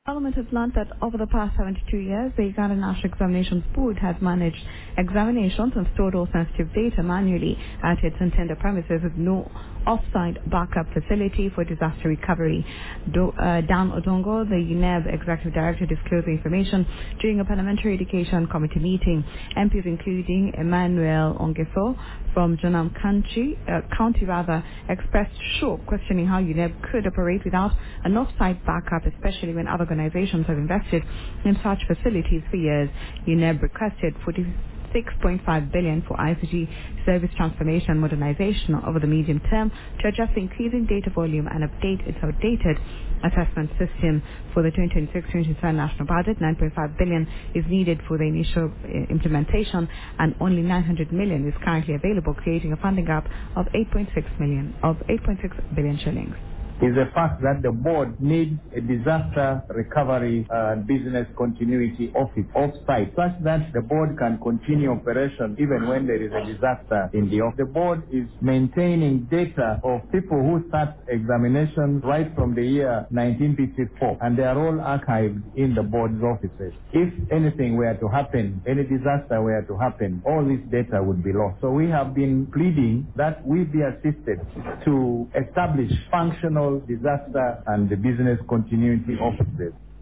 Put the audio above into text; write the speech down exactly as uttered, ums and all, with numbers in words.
Parliament has learned that over the past seventy-two years, the Uganda National Examinations Board has managed examinations and stored all sensitive data manually at its intended premises with no off-site backup facility for disaster recovery. Do, uh, Dan Odongo, the U N E B Executive Director, disclosed the information during a Parliamentary Education Committee meeting. M Ps including Emmanuel Ongeso from Jonam County, uh, County rather, expressed shock questioning how U N E B could operate without an off-site backup, especially when other organizations have invested in such facilities for years. U N E B requested forty-six point five billion dollars for I C T service transformation and modernization over the medium term to adjust the increasing data volume and update its outdated assessment system. For the twenty twenty-six twenty-seven national budget, nine point five billion dollars is needed for the initial uh, implementation, and only nine hundred million dollars is currently available, creating a funding gap of eight point six million of eight point six billion shillings. Is the fact that the board needs a disaster recovery uh, and business continuity office off-site such that the board can continue operation even when there is a disaster in the office. The board is maintaining data of people who sat examinations right from the year nineteen fifty-four, and they are all archived in the board's offices. If anything were to happen, any disaster were to happen, all this data would be lost. So we have been pleading that we be assisted to establish functional disaster and the business continuity offices.